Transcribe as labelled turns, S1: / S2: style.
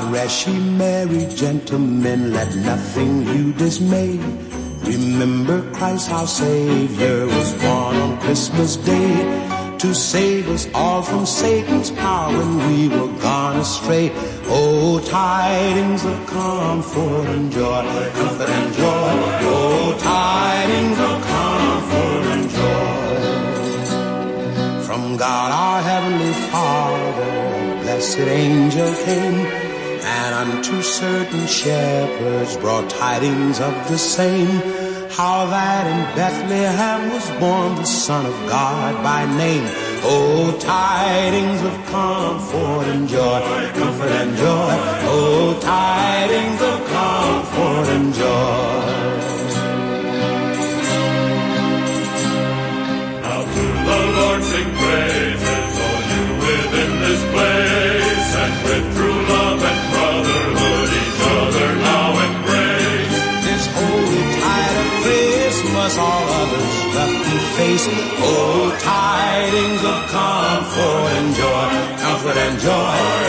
S1: rest ye merry gentlemen, let nothing you dismay. Remember Christ our Savior was born on Christmas Day to save us all from Satan's power when we were gone astray. Oh, tidings of comfort and joy, comfort and joy. Oh, tidings of comfort and joy. From God our Heavenly Father, a blessed angel came, and unto certain shepherds brought tidings of the same, how that in Bethlehem was born the Son of God by name. Oh, tidings of comfort and joy, comfort and joy. Oh, tidings of comfort and joy.
S2: Now to the Lord sing praises, all you within this place, and with true love and brotherhood each other now embrace.
S1: This holy tide of Christmas all others left to face. Oh, tidings of comfort and joy, comfort and joy.